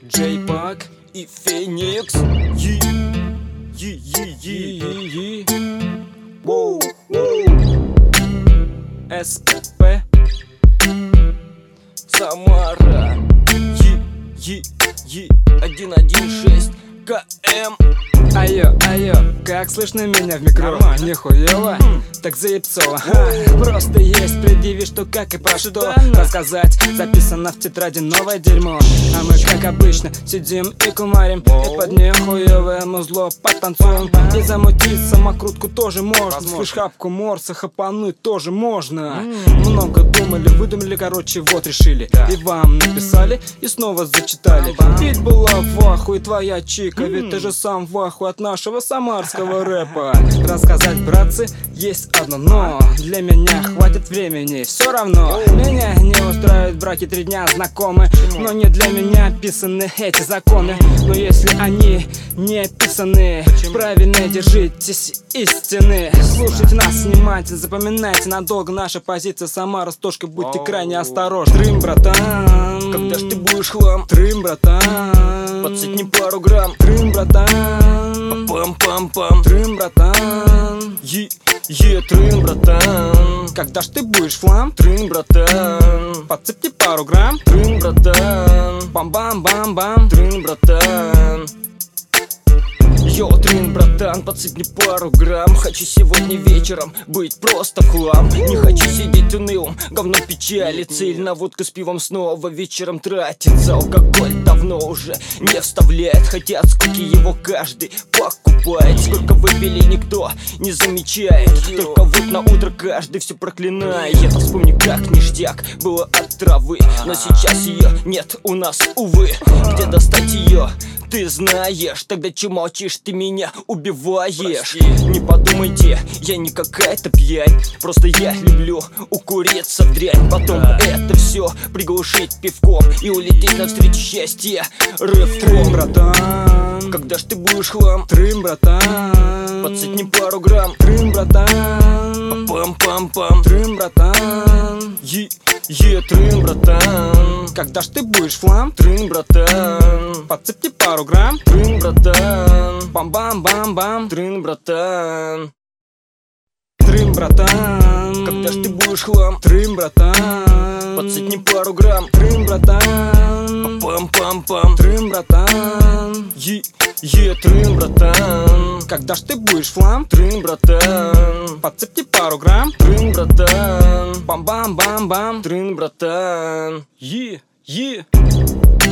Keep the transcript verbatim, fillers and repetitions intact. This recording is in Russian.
Джей-Пак и Феникс. Yi, yi, yi, yi, yi, yi. Воу, воу. эс пэ Самара. Yi, yi, yi, один один шесть ка эм. Айо, айо, как слышно меня в микро? Нормально. Нихуево? М. Так заебцово. Ха, просто есть, предъяви, что как и про что Шикарно. рассказать. Записано в тетради новое дерьмо. А мы, как обычно, сидим и кумарим. Воу. И под нехуевое музло потанцуем. И замутить самокрутку тоже можно. Возможно. Флешхапку морса хапануть тоже можно. Много думали, выдумали, короче, вот решили. Да. И вам написали, и снова зачитали. Бам-бам. Ведь была в ахуе твоя чика, ведь М. ты же сам в ахуе от нашего самарского рэпа. Рассказать, братцы, есть одно но. Для меня хватит времени, все равно. Меня не устраивают браки три дня знакомы. Но не для меня писаны эти законы. Но если они не описаны, правильно держитесь истины. Слушайте нас внимательно, запоминайте надолго. Наша позиция Самара с Тошкой, будьте крайне осторожны. Трым, братан, Когда ж ты будешь хлам? Трым, братан, Подцепни пару грамм. Трым, братан, Пам-пам-пам. Трым, братан, Е, е, трын, братан. когда ж ты будешь флам? Трын, братан. Подцепни пару грамм. Трын, братан. Бам-бам-бам-бам. Трын, братан. Йо, трын, братан, подсыпни пару грамм. Хочу сегодня вечером быть просто хлам. Не хочу сидеть унылым, говно печали. Цель на водку с пивом снова вечером тратится. Алкоголь давно уже не вставляет, хотя от скуки его каждый покупает. Сколько выпили, никто не замечает. Только вот на утро каждый все проклинает. Я вспомни, как ништяк было от травы, но сейчас ее нет у нас, увы. Где достать ее? Ты знаешь, тогда че молчишь, ты меня убиваешь. Прости. Не подумайте, я не какая-то пьянь, просто я люблю укуриться в дрянь. Потом Да. это все приглушить пивком и улететь навстречу счастья Трым, рывком. братан, Когда ж ты будешь хлам? Трым, братан, Подцепни пару грамм. Трым, братан, Пам-пам-пам. Трым, братан, Е, е, трын, братан. когда ж ты будешь флам? Трын, братан. Подцепни пару грамм. Трын, братан. Бам-бам-бам-бам. Трын, братан. Трым, братан, Когда ж ты будешь хлам? Трым, братан, Подцепни пару грамм. Трым, братан, Пам-пам-пам. Трым, братан, Е, е, трын, братан. когда ж ты будешь флам? Трын, братан. Подцепни пару грамм. Трын, братан. Бам-бам-бам-бам. Трын, братан. Е, е.